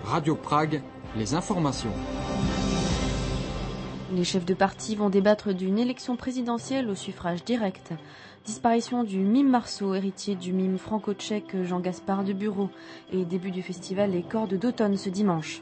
Radio Prague, les informations. Les chefs de parti vont débattre d'une élection présidentielle au suffrage direct. Disparition du mime Marceau, héritier du mime franco-tchèque Jean-Gaspard de Bureau. Et début du festival Les Cordes d'automne ce dimanche.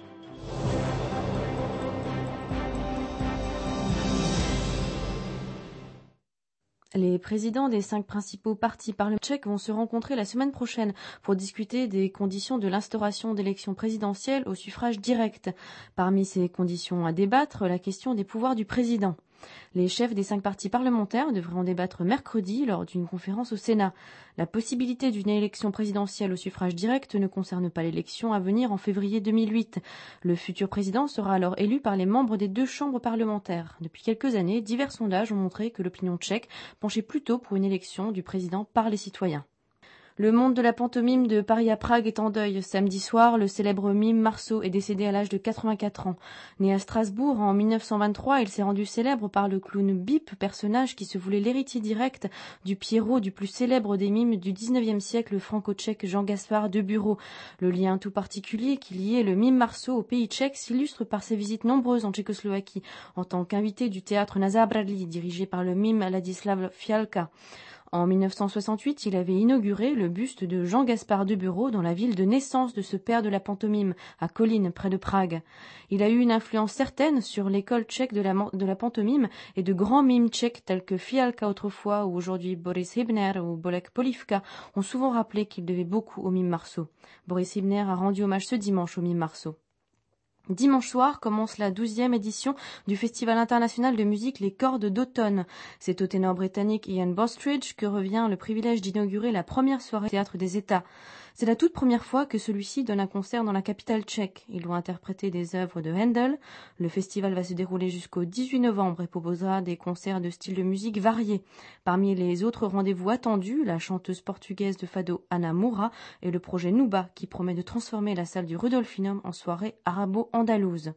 Les présidents des 5 principaux partis parlementaires tchèques vont se rencontrer la semaine prochaine pour discuter des conditions de l'instauration d'élections présidentielles au suffrage direct. Parmi ces conditions à débattre, la question des pouvoirs du président. Les chefs des 5 partis parlementaires devraient en débattre mercredi lors d'une conférence au Sénat. La possibilité d'une élection présidentielle au suffrage direct ne concerne pas l'élection à venir en février 2008. Le futur président sera alors élu par les membres des 2 chambres parlementaires. Depuis quelques années, divers sondages ont montré que l'opinion tchèque penchait plutôt pour une élection du président par les citoyens. Le monde de la pantomime de Paris à Prague est en deuil. Samedi soir, le célèbre mime Marceau est décédé à l'âge de 84 ans. Né à Strasbourg en 1923, il s'est rendu célèbre par le clown Bip, personnage qui se voulait l'héritier direct du Pierrot du plus célèbre des mimes du 19e siècle franco-tchèque Jean-Gaspard de Bureau. Le lien tout particulier qui liait le mime Marceau au pays tchèque s'illustre par ses visites nombreuses en Tchécoslovaquie en tant qu'invité du théâtre Nazar Bradley, dirigé par le mime Ladislav Fialka. En 1968, il avait inauguré le buste de Jean-Gaspard de Bureau dans la ville de naissance de ce père de la pantomime, à Kolín, près de Prague. Il a eu une influence certaine sur l'école tchèque de la pantomime et de grands mimes tchèques tels que Fialka autrefois ou aujourd'hui Boris Hybner ou Bolek Polivka ont souvent rappelé qu'il devait beaucoup au mime Marceau. Boris Hybner a rendu hommage ce dimanche au mime Marceau. Dimanche soir commence la 12e édition du Festival international de musique Les Cordes d'automne. C'est au ténor britannique Ian Bostridge que revient le privilège d'inaugurer la première soirée Théâtre des États. C'est la toute première fois que celui-ci donne un concert dans la capitale tchèque. Il doit interpréter des œuvres de Handel. Le festival va se dérouler jusqu'au 18 novembre et proposera des concerts de styles de musique variés. Parmi les autres rendez-vous attendus, la chanteuse portugaise de fado Ana Moura et le projet Nuba qui promet de transformer la salle du Rudolfinum en soirée arabo-andalouse.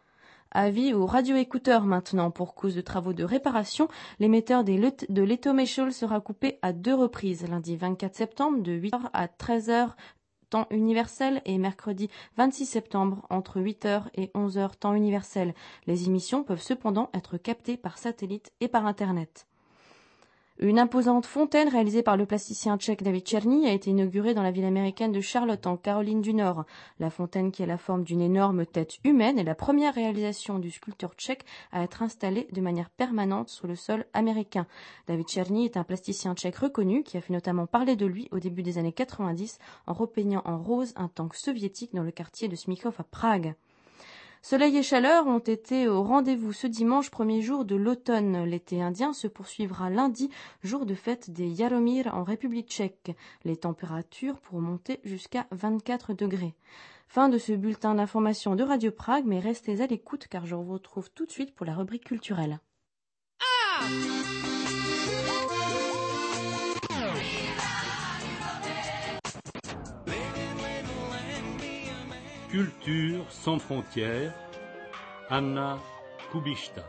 Avis aux radioécouteurs maintenant. Pour cause de travaux de réparation, l'émetteur de l'Etoméchol sera coupé à 2 reprises, lundi 24 septembre de 8h à 13h temps universel et mercredi 26 septembre entre 8h et 11h temps universel. Les émissions peuvent cependant être captées par satellite et par Internet. Une imposante fontaine réalisée par le plasticien tchèque David Černý a été inaugurée dans la ville américaine de Charlotte en Caroline du Nord. La fontaine, qui a la forme d'une énorme tête humaine, est la première réalisation du sculpteur tchèque à être installée de manière permanente sur le sol américain. David Černý est un plasticien tchèque reconnu qui a fait notamment parler de lui au début des années 90 en repeignant en rose un tank soviétique dans le quartier de Smíchov à Prague. Soleil et chaleur ont été au rendez-vous ce dimanche, premier jour de l'automne. L'été indien se poursuivra lundi, jour de fête des Jaromír en République tchèque. Les températures pourront monter jusqu'à 24 degrés. Fin de ce bulletin d'information de Radio Prague, mais restez à l'écoute car je vous retrouve tout de suite pour la rubrique culturelle. Culture sans frontières, Anna Kubishta.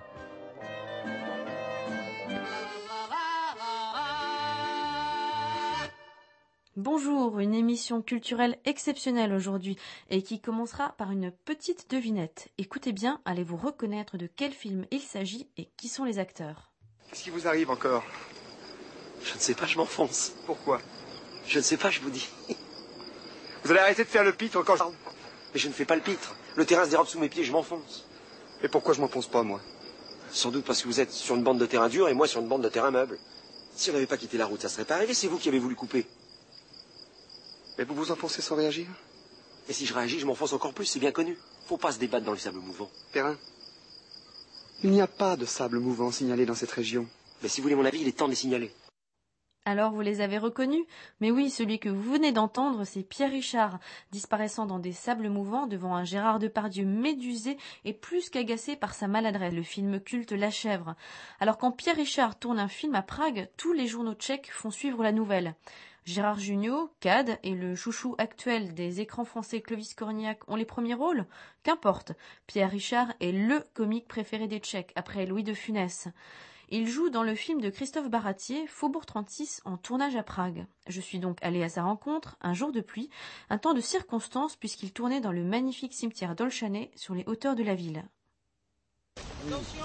Bonjour, une émission culturelle exceptionnelle aujourd'hui et qui commencera par une petite devinette. Écoutez bien, allez vous reconnaître de quel film il s'agit et qui sont les acteurs. Qu'est-ce qui vous arrive encore? Je ne sais pas, je m'enfonce. Pourquoi? Je ne sais pas, je vous dis. Vous allez arrêter de faire le pitre quand je... Mais je ne fais pas le pitre. Le terrain se dérobe sous mes pieds, je m'enfonce. Et pourquoi je m'enfonce pas, moi? Sans doute parce que vous êtes sur une bande de terrain dur et moi sur une bande de terrain meuble. Si on n'avait pas quitté la route, ça serait pas arrivé, c'est vous qui avez voulu couper. Mais vous vous enfoncez sans réagir? Et si je réagis, je m'enfonce encore plus, c'est bien connu. Faut pas se débattre dans le sable mouvant. Perrin, il n'y a pas de sable mouvant signalé dans cette région. Mais si vous voulez mon avis, il est temps de les signaler. Alors vous les avez reconnus? Mais oui, celui que vous venez d'entendre, c'est Pierre Richard, disparaissant dans des sables mouvants devant un Gérard Depardieu médusé et plus qu'agacé par sa maladresse. Le film culte La Chèvre. Alors quand Pierre Richard tourne un film à Prague, tous les journaux tchèques font suivre la nouvelle. Gérard Jugnot, Cad et le chouchou actuel des écrans français Clovis Cornillac ont les premiers rôles? Qu'importe, Pierre Richard est LE comique préféré des Tchèques, après Louis de Funès. Il joue dans le film de Christophe Baratier, Faubourg 36, en tournage à Prague. Je suis donc allée à sa rencontre, un jour de pluie, un temps de circonstance puisqu'il tournait dans le magnifique cimetière d'Olchanet, sur les hauteurs de la ville. Attention,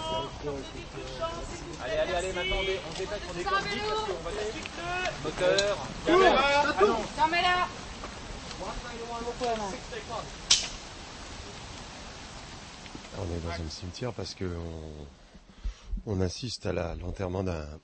allez, maintenant on détache, on décolle vite parce qu'on va aller. Moteur, caméra, allons. Caméra. On est dans un cimetière parce que on assiste à l'enterrement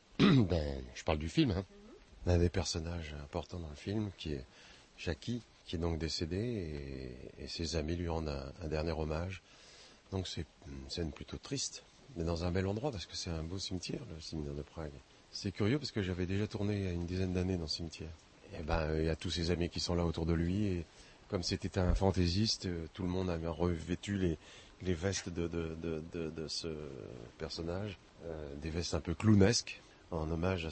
je parle du film, hein, d'un des personnages importants dans le film, qui est Jackie, qui est donc décédé, et ses amis lui rendent un dernier hommage. Donc c'est une scène plutôt triste, mais dans un bel endroit, parce que c'est un beau cimetière, le cimetière de Prague. C'est curieux parce que j'avais déjà tourné il y a une dizaine d'années dans ce cimetière. Et il y a tous ses amis qui sont là autour de lui, et comme c'était un fantaisiste, tout le monde a revêtu les vestes de ce personnage, des vestes un peu clownesques, en hommage à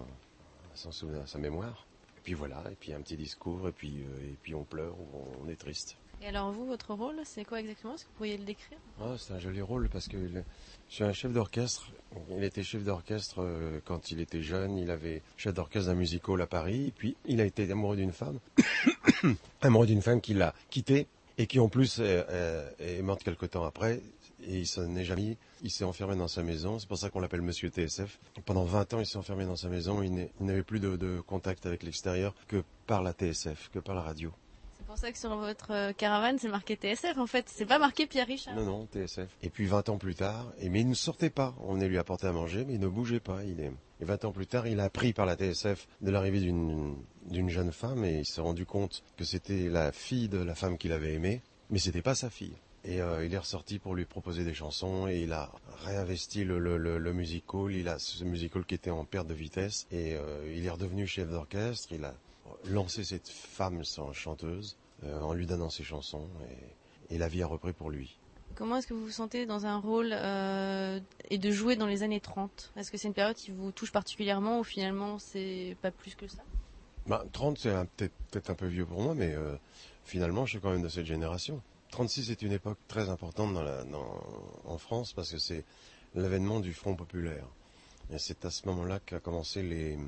sa mémoire. Et puis voilà, et puis un petit discours, et puis on pleure, on est triste. Et alors vous, votre rôle, c'est quoi exactement? Est-ce que vous pourriez le décrire? C'est un joli rôle parce que je suis un chef d'orchestre. Il était chef d'orchestre quand il était jeune. Il avait chef d'orchestre d'un music-hall à Paris. Et puis il a été amoureux d'une femme, amoureux d'une femme qui l'a quitté et qui en plus est morte quelque temps après. Et il s'en est jamais. Il s'est enfermé dans sa maison. C'est pour ça qu'on l'appelle Monsieur TSF. Pendant 20 ans, il s'est enfermé dans sa maison. Il n'avait plus de contact avec l'extérieur que par la TSF, que par la radio. C'est pour ça que sur votre caravane, c'est marqué TSF en fait. C'est pas marqué Pierre Richard. Non, TSF. Et puis 20 ans plus tard, mais il ne sortait pas. On venait lui apporter à manger, mais il ne bougeait pas. Et 20 ans plus tard, il a appris par la TSF de l'arrivée d'une jeune femme et il s'est rendu compte que c'était la fille de la femme qu'il avait aimée, mais c'était pas sa fille. Et il est ressorti pour lui proposer des chansons et il a réinvesti le music-hall. Il a ce music-hall qui était en perte de vitesse et il est redevenu chef d'orchestre. Il a lancé cette femme chanteuse en lui donnant ses chansons et la vie a repris pour lui. Comment est-ce que vous vous sentez dans un rôle et de jouer dans les années 30? Est-ce que c'est une période qui vous touche particulièrement ou finalement c'est pas plus que ça? 30 c'est peut-être un peu vieux pour moi, mais finalement je suis quand même de cette génération. 36 est une époque très importante en France parce que c'est l'avènement du Front populaire. Et c'est à ce moment-là qu'ont commencé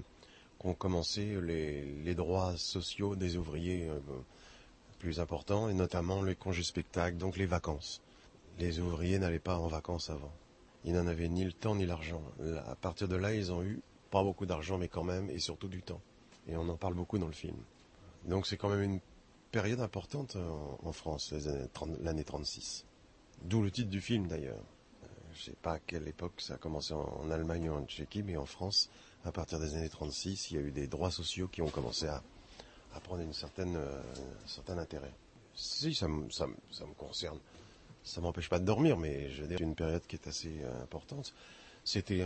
les droits sociaux des ouvriers plus importants, et notamment les congés spectacles, donc les vacances. Les ouvriers n'allaient pas en vacances avant. Ils n'en avaient ni le temps ni l'argent. À partir de là, ils ont eu pas beaucoup d'argent, mais quand même, et surtout du temps. Et on en parle beaucoup dans le film. Donc c'est quand même une période importante en France, l'année 36. D'où le titre du film d'ailleurs. Je ne sais pas à quelle époque ça a commencé en Allemagne ou en Tchéquie, mais en France, à partir des années 36, il y a eu des droits sociaux qui ont commencé à prendre un certain intérêt. Si, ça me concerne. Ça m'empêche pas de dormir, mais je veux dire, c'est une période qui est assez importante. C'était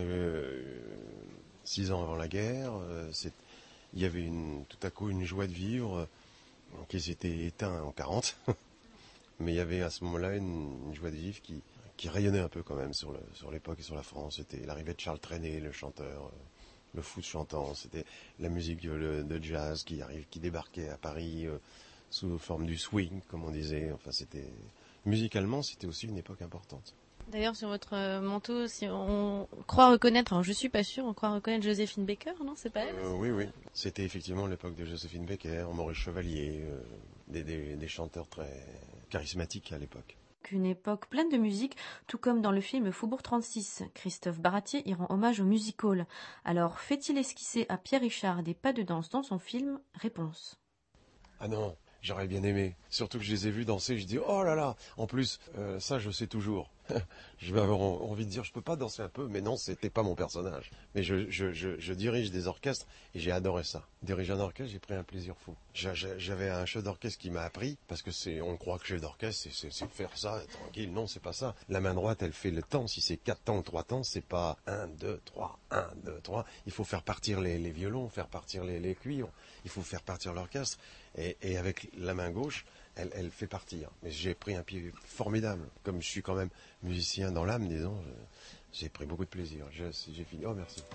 6 ans avant la guerre. Il y avait tout à coup une joie de vivre qui s'était éteinte en 40. Mais il y avait à ce moment-là une joie de vivre qui rayonnait un peu quand même sur l'époque et sur la France. C'était l'arrivée de Charles Trenet, le chanteur, le foot chantant. C'était la musique de jazz qui débarquait à Paris sous forme du swing, comme on disait. Enfin, musicalement, c'était aussi une époque importante. D'ailleurs, sur votre manteau, si on croit reconnaître, alors je suis pas sûre, on croit reconnaître Joséphine Baker, non? C'est pas elle? Oui. C'était effectivement l'époque de Joséphine Baker, Maurice Chevalier, des chanteurs très charismatiques à l'époque. Une époque pleine de musique, tout comme dans le film Faubourg 36. Christophe Baratier y rend hommage au music-hall. Alors, fait-il esquisser à Pierre Richard des pas de danse dans son film? Réponse. Ah non, j'aurais bien aimé. Surtout que je les ai vus danser, je dis oh là là. En plus, ça je sais toujours. Je vais avoir envie de dire je peux pas danser un peu, mais non, c'était pas mon personnage. Mais je dirige des orchestres et j'ai adoré ça. Diriger un orchestre, j'ai pris un plaisir fou. J'avais un chef d'orchestre qui m'a appris, parce que on croit que chef d'orchestre c'est faire ça tranquille. Non, c'est pas ça. La main droite, elle fait le temps. Si c'est 4 temps ou 3 temps, c'est pas 1, 2, 3, 1, 2, 3. Il faut faire partir les violons, faire partir les cuivres. Il faut faire partir l'orchestre. Et avec la main gauche, elle fait partir. Mais j'ai pris un pied formidable. Comme je suis quand même musicien dans l'âme, disons, j'ai pris beaucoup de plaisir. J'ai fini. Oh, merci.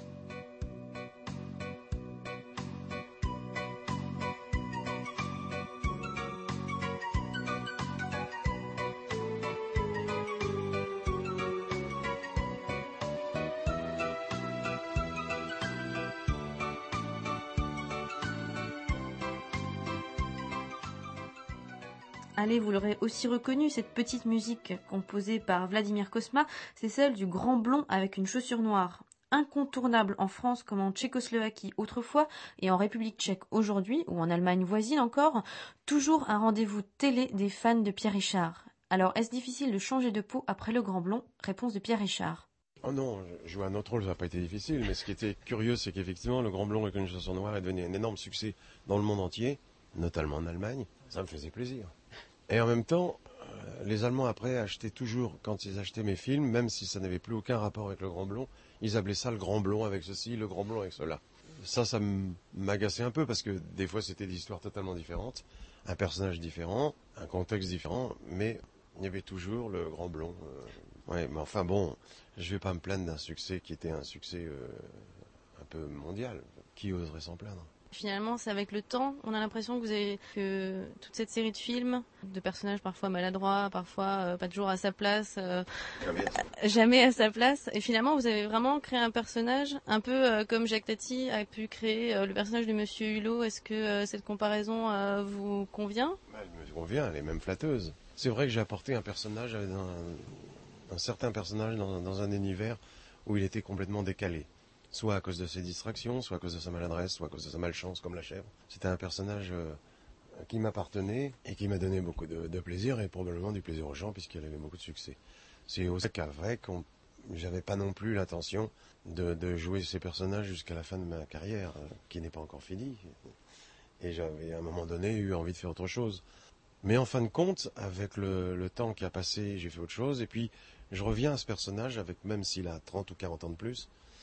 Allez, vous l'aurez aussi reconnu, cette petite musique composée par Vladimir Cosma, c'est celle du Grand Blond avec une chaussure noire. Incontournable en France comme en Tchécoslovaquie autrefois et en République tchèque aujourd'hui, ou en Allemagne voisine encore, toujours un rendez-vous télé des fans de Pierre Richard. Alors, est-ce difficile de changer de peau après le Grand Blond? Réponse de Pierre Richard. Oh non, jouer un autre rôle, ça n'a pas été difficile, mais ce qui était curieux, c'est qu'effectivement, le Grand Blond avec une chaussure noire est devenu un énorme succès dans le monde entier, notamment en Allemagne. Ça me faisait plaisir. Et en même temps, les Allemands après achetaient toujours, quand ils achetaient mes films, même si ça n'avait plus aucun rapport avec le Grand Blond, ils appelaient ça le Grand Blond avec ceci, le Grand Blond avec cela. Ça m'agaçait un peu parce que des fois c'était des histoires totalement différentes, un personnage différent, un contexte différent, mais il y avait toujours le Grand Blond. Ouais, mais enfin bon, je vais pas me plaindre d'un succès qui était un succès un peu mondial. Qui oserait s'en plaindre? Finalement, c'est avec le temps, on a l'impression que toute cette série de films, de personnages parfois maladroits, parfois pas toujours à sa place, jamais à sa place, et finalement vous avez vraiment créé un personnage, un peu comme Jacques Tati a pu créer le personnage de Monsieur Hulot. Est-ce que cette comparaison vous convient? Elle me convient, elle est même flatteuse. C'est vrai que j'ai apporté un personnage, un certain personnage dans un univers où il était complètement décalé. Soit à cause de ses distractions, soit à cause de sa maladresse, soit à cause de sa malchance, comme la chèvre. C'était un personnage qui m'appartenait et qui m'a donné beaucoup de plaisir et probablement du plaisir aux gens puisqu'il avait beaucoup de succès. C'est aussi qu'avec, j'avais pas non plus l'intention de jouer ces personnages jusqu'à la fin de ma carrière, qui n'est pas encore finie. Et j'avais à un moment donné eu envie de faire autre chose. Mais en fin de compte, avec le temps qui a passé, j'ai fait autre chose. Et puis, je reviens à ce personnage, même s'il a 30 ou 40 ans de plus.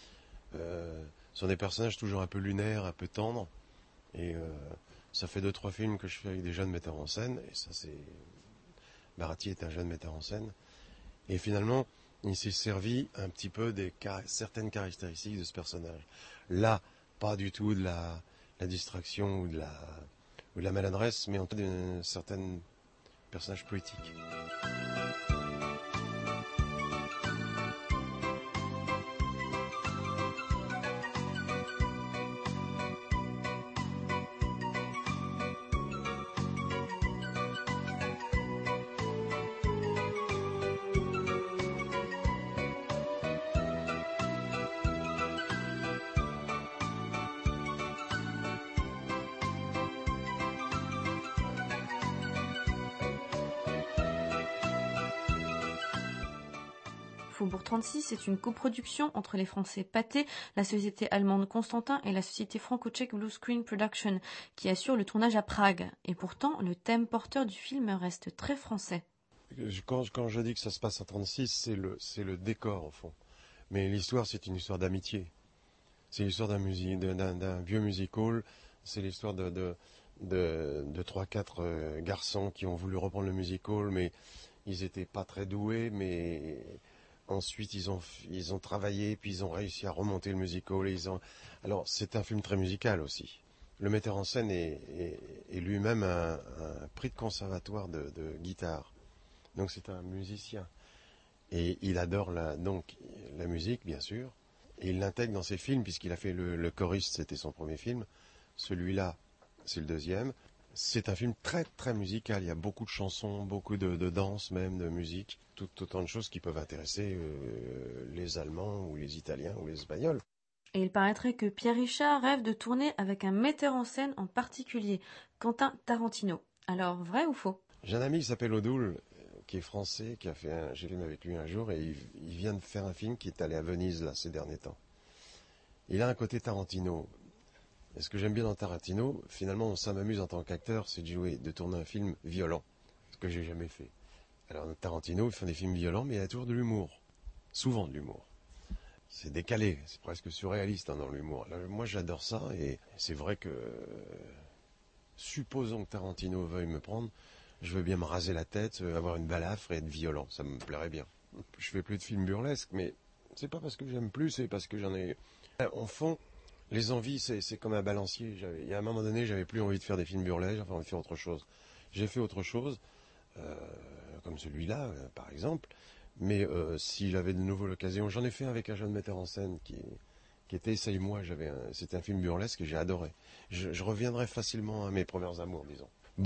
Ce sont des personnages toujours un peu lunaires, un peu tendres. Et ça fait 2-3 films que je fais avec des jeunes metteurs en scène. Et ça, c'est... Bharati est un jeune metteur en scène. Et finalement, il s'est servi un petit peu certaines caractéristiques de ce personnage. Là, pas du tout de la distraction ou de la maladresse, mais en tout cas d'un certain personnage poétique. Faubourg 36, c'est une coproduction entre les Français Pathé, la société allemande Constantin et la société franco-tchèque Blue Screen Production, qui assure le tournage à Prague. Et pourtant, le thème porteur du film reste très français. Quand je dis que ça se passe à 36, c'est le décor au fond. Mais l'histoire, c'est une histoire d'amitié. C'est l'histoire d'un vieux music hall. C'est l'histoire de 3-4 garçons qui ont voulu reprendre le music hall, mais ils n'étaient pas très doués, mais ensuite ils ont travaillé, puis ils ont réussi à remonter le music hall. Alors c'est un film très musical aussi. Le metteur en scène est lui-même un prix de conservatoire de guitare. Donc c'est un musicien. Et il adore la musique, bien sûr. Et il l'intègre dans ses films, puisqu'il a fait le choriste, c'était son premier film. Celui-là, c'est le deuxième. C'est un film très très musical. Il y a beaucoup de chansons, beaucoup de danse même, de musique. Autant de choses qui peuvent intéresser les Allemands ou les Italiens ou les Espagnols. Et il paraîtrait que Pierre Richard rêve de tourner avec un metteur en scène en particulier, Quentin Tarantino. Alors, vrai ou faux? J'ai un ami qui s'appelle Odoul, qui est français, qui a fait j'ai filmé avec lui un jour, et il vient de faire un film qui est allé à Venise là ces derniers temps. Il a un côté Tarantino. Et ce que j'aime bien dans Tarantino, finalement, ça m'amuse en tant qu'acteur, c'est de tourner un film violent, ce que j'ai jamais fait. Alors Tarantino, il fait des films violents, mais il y a toujours de l'humour, souvent de l'humour. C'est décalé, c'est presque surréaliste dans l'humour. Là, moi, j'adore ça, et c'est vrai que, supposons que Tarantino veuille me prendre, je veux bien me raser la tête, avoir une balafre et être violent, ça me plairait bien. Je fais plus de films burlesques, mais c'est pas parce que j'aime plus, c'est parce que j'en ai... En fond, les envies, c'est comme un balancier. Il y a un moment donné, j'avais plus envie de faire des films burlesques, j'avais envie de faire autre chose. J'ai fait autre chose, comme celui-là, par exemple, mais si j'avais de nouveau l'occasion, j'en ai fait avec un jeune metteur en scène qui était Essaye-moi, c'était un film burlesque et j'ai adoré. Je reviendrai facilement à mes premiers amours, disons. Bon,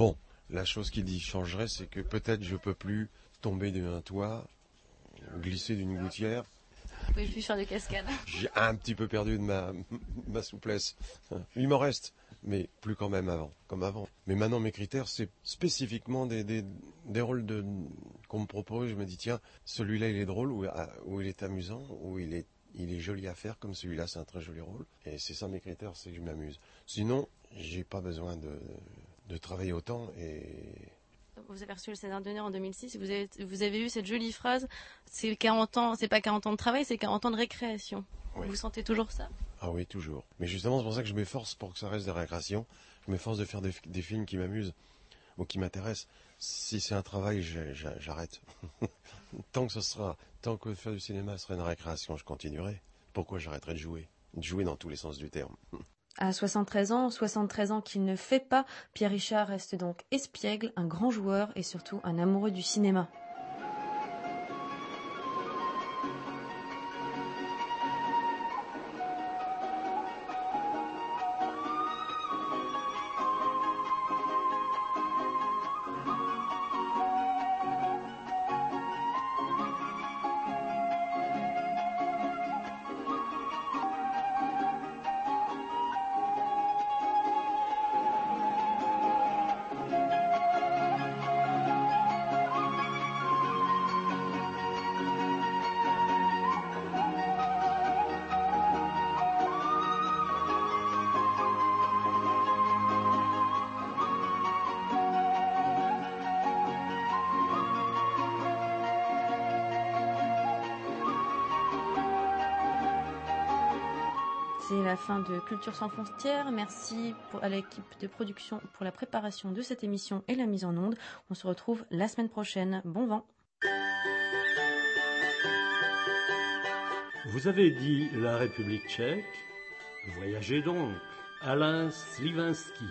La chose qui changerait, c'est que peut-être je peux plus tomber d'un toit, glisser d'une gouttière. Vous pouvez plus faire de cascade. J'ai un petit peu perdu de ma souplesse. Il m'en reste, mais plus quand même comme avant. Mais maintenant, mes critères, c'est spécifiquement des rôles qu'on me propose. Je me dis, tiens, celui-là, il est drôle, ou il est amusant, ou il est joli à faire, comme celui-là, c'est un très joli rôle. Et c'est ça mes critères, c'est que je m'amuse. Sinon, j'ai pas besoin de travailler autant et... Vous avez reçu le César d'honneur en 2006, vous avez eu cette jolie phrase, c'est 40 ans, c'est pas 40 ans de travail, c'est 40 ans de récréation. Oui. Vous sentez toujours ça? Ah oui, toujours. Mais justement, c'est pour ça que je m'efforce pour que ça reste des récréations. Je m'efforce de faire des films qui m'amusent ou qui m'intéressent. Si c'est un travail, j'arrête. Tant que faire du cinéma serait une récréation, je continuerai. Pourquoi j'arrêterais de jouer? De jouer dans tous les sens du terme. À 73 ans qu'il ne fait pas, Pierre Richard reste donc espiègle, un grand joueur et surtout un amoureux du cinéma. C'est la fin de Culture sans frontières. Merci à l'équipe de production pour la préparation de cette émission et la mise en onde. On se retrouve la semaine prochaine. Bon vent. Vous avez dit la République tchèque. Voyagez donc. Alain Slivinski.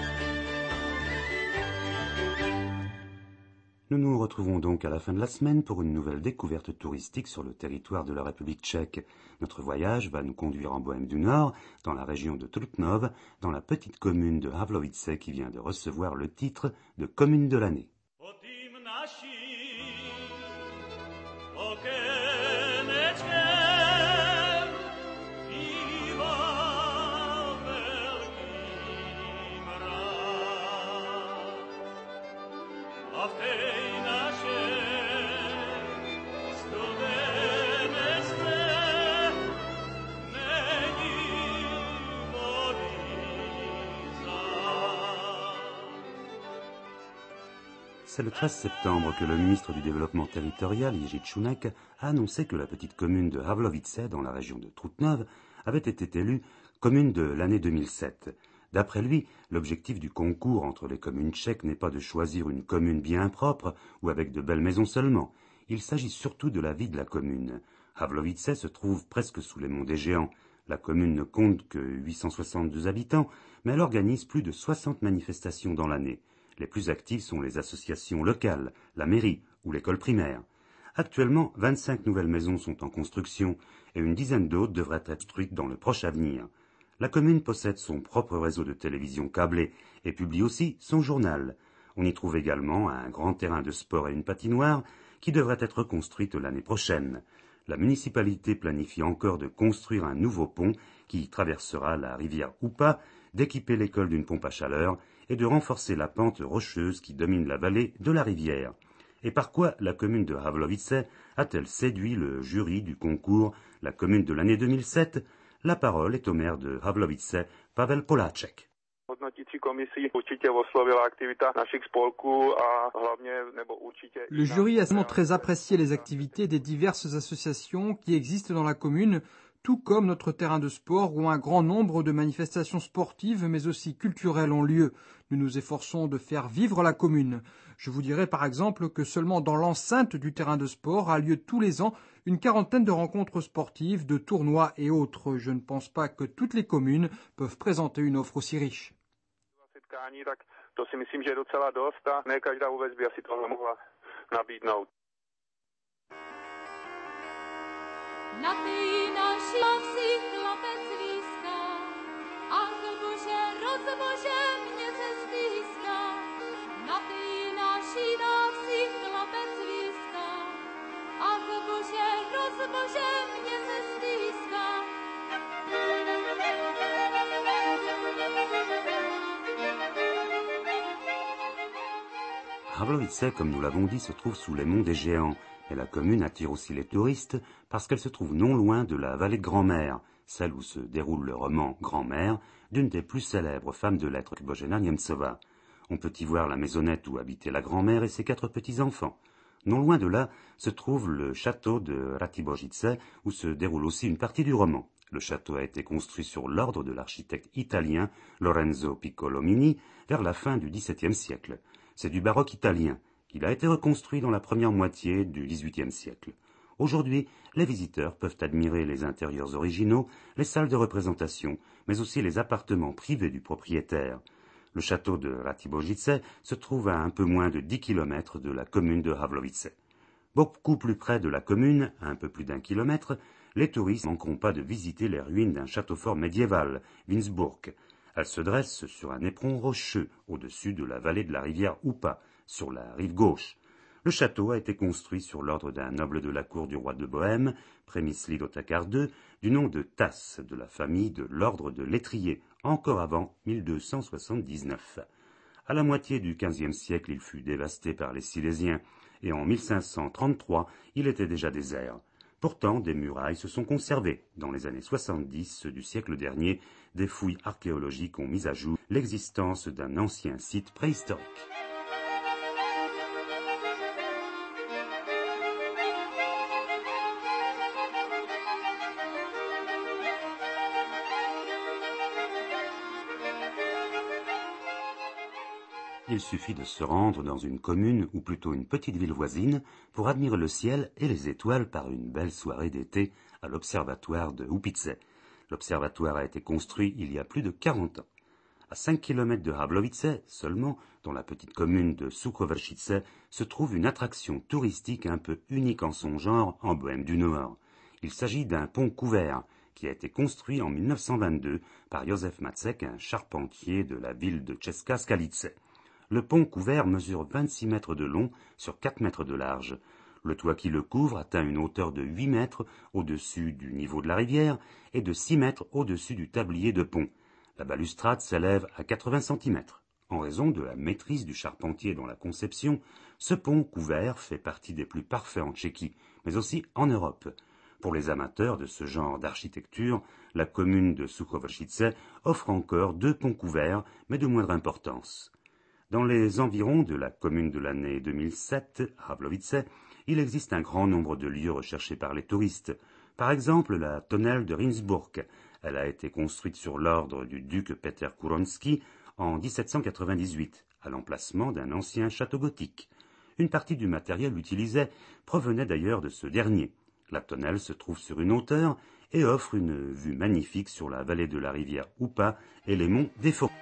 Nous nous retrouvons donc à la fin de la semaine pour une nouvelle découverte touristique sur le territoire de la République tchèque. Notre voyage va nous conduire en Bohême du Nord, dans la région de Trutnov, dans la petite commune de Havlovice qui vient de recevoir le titre de commune de l'année. C'est le 13 septembre que le ministre du Développement territorial, Jiří Čunek, a annoncé que la petite commune de Havlovice, dans la région de Trutnov, avait été élue commune de l'année 2007. D'après lui, l'objectif du concours entre les communes tchèques n'est pas de choisir une commune bien propre ou avec de belles maisons seulement. Il s'agit surtout de la vie de la commune. Havlovice se trouve presque sous les monts des Géants. La commune ne compte que 862 habitants, mais elle organise plus de 60 manifestations dans l'année. Les plus actives sont les associations locales, la mairie ou l'école primaire. Actuellement, 25 nouvelles maisons sont en construction et une dizaine d'autres devraient être construites dans le proche avenir. La commune possède son propre réseau de télévision câblée et publie aussi son journal. On y trouve également un grand terrain de sport et une patinoire qui devrait être construite l'année prochaine. La municipalité planifie encore de construire un nouveau pont qui traversera la rivière Oupa, d'équiper l'école d'une pompe à chaleur et de renforcer la pente rocheuse qui domine la vallée de la rivière. Et par quoi la commune de Havlovice a-t-elle séduit le jury du concours La commune de l'année 2007? La parole est au maire de Havlovice, Pavel Poláček. Le jury a vraiment très apprécié les activités des diverses associations qui existent dans la commune, tout comme notre terrain de sport où un grand nombre de manifestations sportives mais aussi culturelles ont lieu. Nous nous efforçons de faire vivre la commune. Je vous dirais par exemple que seulement dans l'enceinte du terrain de sport a lieu tous les ans une quarantaine de rencontres sportives, de tournois et autres. Je ne pense pas que toutes les communes peuvent présenter une offre aussi riche. Na tej nasi wsi chlapec wiska, Anioł Boże, rozboże mnie ze zbliska. Na tej Havlovice, comme nous l'avons dit, se trouve sous les monts des Géants, mais la commune attire aussi les touristes parce qu'elle se trouve non loin de la vallée de Grand-Mère, celle où se déroule le roman Grand-Mère d'une des plus célèbres femmes de lettres que Božena Němcová. On peut y voir la maisonnette où habitait la grand-mère et ses 4 petits-enfants. Non loin de là se trouve le château de Ratibožice, où se déroule aussi une partie du roman. Le château a été construit sur l'ordre de l'architecte italien Lorenzo Piccolomini vers la fin du XVIIe siècle. C'est du baroque italien. Il a été reconstruit dans la première moitié du XVIIIe siècle. Aujourd'hui, les visiteurs peuvent admirer les intérieurs originaux, les salles de représentation, mais aussi les appartements privés du propriétaire. Le château de Ratibožice se trouve à un peu moins de 10 km de la commune de Havlovice. Beaucoup plus près de la commune, à un peu plus d'1 kilomètre, les touristes ne manqueront pas de visiter les ruines d'un château fort médiéval, Windsburg. Elle se dresse sur un éperon rocheux, au-dessus de la vallée de la rivière Upa, sur la rive gauche. Le château a été construit sur l'ordre d'un noble de la cour du roi de Bohême, Přemysl Otakar II, du nom de Tasse, de la famille de l'ordre de l'étrier, encore avant 1279. À la moitié du XVe siècle, il fut dévasté par les Silésiens, et en 1533, il était déjà désert. Pourtant, des murailles se sont conservées. Dans les années 70 du siècle dernier, des fouilles archéologiques ont mis à jour l'existence d'un ancien site préhistorique. Il suffit de se rendre dans une commune ou plutôt une petite ville voisine pour admirer le ciel et les étoiles par une belle soirée d'été à l'observatoire de Upice. L'observatoire a été construit il y a plus de 40 ans. À 5 km de Havlovice seulement, dans la petite commune de Sukovršice, se trouve une attraction touristique un peu unique en son genre en Bohême du Nord. Il s'agit d'un pont couvert qui a été construit en 1922 par Józef Macek, un charpentier de la ville de Česká Skalice. Le pont couvert mesure 26 mètres de long sur 4 mètres de large. Le toit qui le couvre atteint une hauteur de 8 mètres au-dessus du niveau de la rivière et de 6 mètres au-dessus du tablier de pont. La balustrade s'élève à 80 cm. En raison de la maîtrise du charpentier dans la conception, ce pont couvert fait partie des plus parfaits en Tchéquie, mais aussi en Europe. Pour les amateurs de ce genre d'architecture, la commune de Sukovršice offre encore 2 ponts couverts, mais de moindre importance. Dans les environs de la commune de l'année 2007, Havlovice, il existe un grand nombre de lieux recherchés par les touristes. Par exemple, la tonnelle de Rindsburg. Elle a été construite sur l'ordre du duc Peter Kuronski en 1798, à l'emplacement d'un ancien château gothique. Une partie du matériel utilisé provenait d'ailleurs de ce dernier. La tonnelle se trouve sur une hauteur et offre une vue magnifique sur la vallée de la rivière Upa et les monts des Faucons.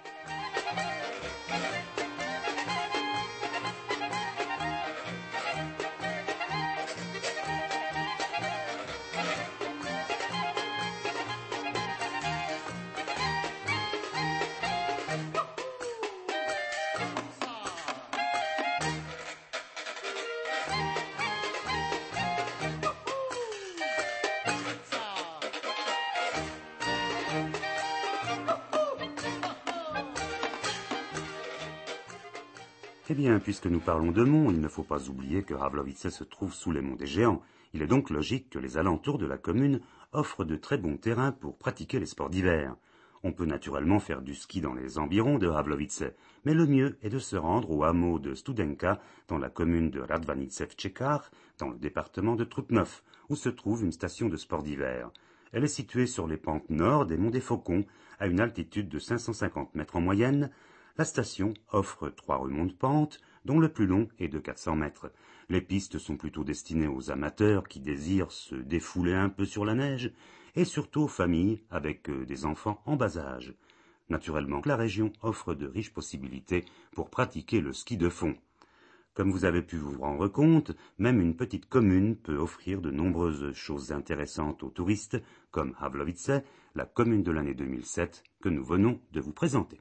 Eh bien, puisque nous parlons de monts, il ne faut pas oublier que Havlovice se trouve sous les monts des Géants. Il est donc logique que les alentours de la commune offrent de très bons terrains pour pratiquer les sports d'hiver. On peut naturellement faire du ski dans les environs de Havlovice, mais le mieux est de se rendre au hameau de Studenka, dans la commune de Radvanice-Čekár, dans le département de Trutnov, où se trouve une station de sport d'hiver. Elle est située sur les pentes nord des monts des Faucons, à une altitude de 550 mètres en moyenne. La station offre 3 remont de pente, dont le plus long est de 400 mètres. Les pistes sont plutôt destinées aux amateurs qui désirent se défouler un peu sur la neige, et surtout aux familles avec des enfants en bas âge. Naturellement, la région offre de riches possibilités pour pratiquer le ski de fond. Comme vous avez pu vous rendre compte, même une petite commune peut offrir de nombreuses choses intéressantes aux touristes, comme Havlovice, la commune de l'année 2007 que nous venons de vous présenter.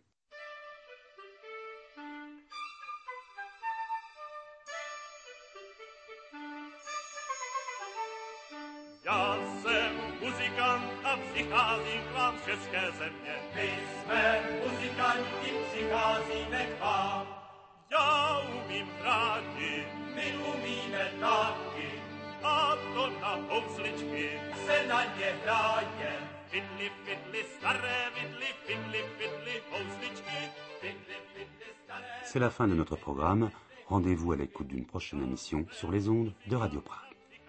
Já jsem muzikant a přicházím k vám z české země. My jsme muzikanti, přicházíme k vám. Já umím drátky, my umíme taky. A to na housličky se na ně hraje. Fidli, fidli, staré vidli, fidli, fidli, housličky, fidli, fidli, staré... C'est la fin de notre programme. Rendez-vous à l'écoute d'une prochaine émission sur les ondes de Radio Prague.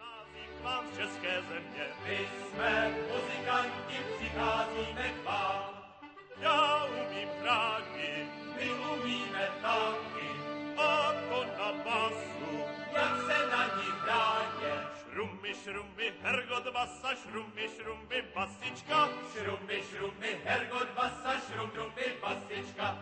My jsme muzikanti, přicházíme k vám. Já umím hráky, my umíme taky. A to na basu, jak se na ní hraje. Šrummy, šrummy, Hergot basa, šrummy, šrummy, basička. Šrummy, šrummy, Hergot basa, šrummy, basička.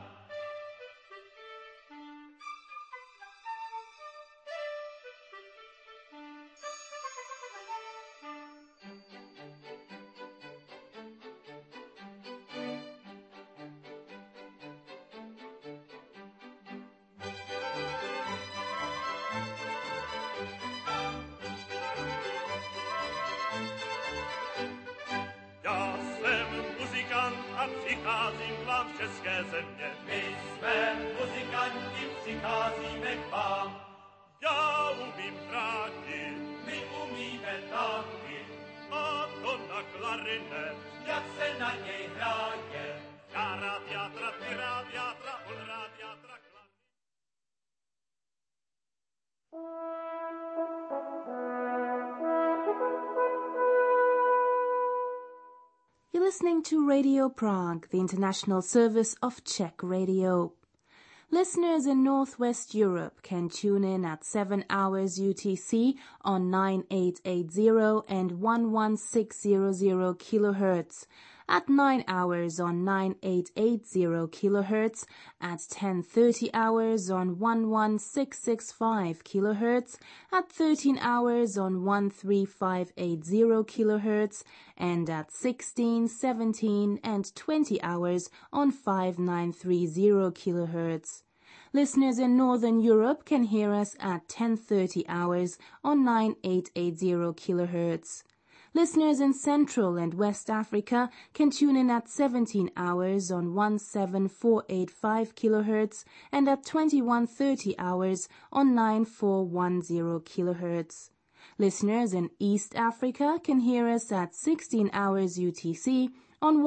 Přicházím k vám z české země. My jsme muzikanti, přicházíme k vám. Já umím hráti, my umíme taky. A to na klarinet, jak se na něj hraje. Já rád játra, ty rád játra, on rád játra, klarinet. You're listening to Radio Prague, the international service of Czech radio. Listeners in Northwest Europe can tune in at 7 hours UTC on 9880 and 11600 kHz, at 9 hours on 9880 kHz, at 10:30 hours on 11665 kHz, at 13 hours on 13580 kHz, and at 16, 17 and 20 hours on 5930 kHz. Listeners in Northern Europe can hear us at 10:30 hours on 9880 kHz. Listeners in Central and West Africa can tune in at 17 hours on 17485 kHz and at 21:30 hours on 9410 kHz. Listeners in East Africa can hear us at 16 hours UTC on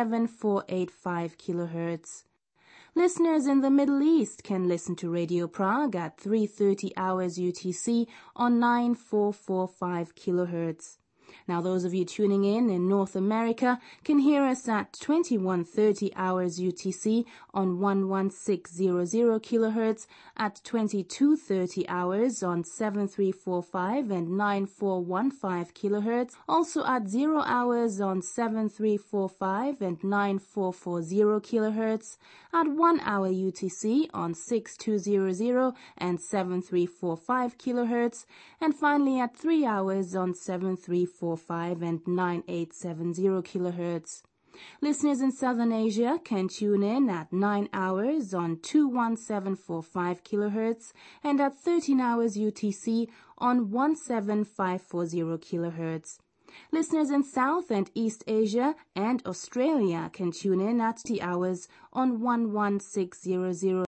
17485 kHz. Listeners in the Middle East can listen to Radio Prague at 3:30 hours UTC on 9445 kHz. Now those of you tuning in North America can hear us at 21:30 hours UTC on 11600 kHz, at 22:30 hours on 7345 and 9415 kHz, also at 0 hours on 7345 and 9440 kHz, at 1 hour UTC on 6200 and 7345 kHz, and finally at 3 hours on 7345 and 9870 kHz. Listeners in Southern Asia can tune in at 9 hours on 21745 kHz and at 13 hours UTC on 17540 kHz. Listeners in South and East Asia and Australia can tune in at 2 hours on 11600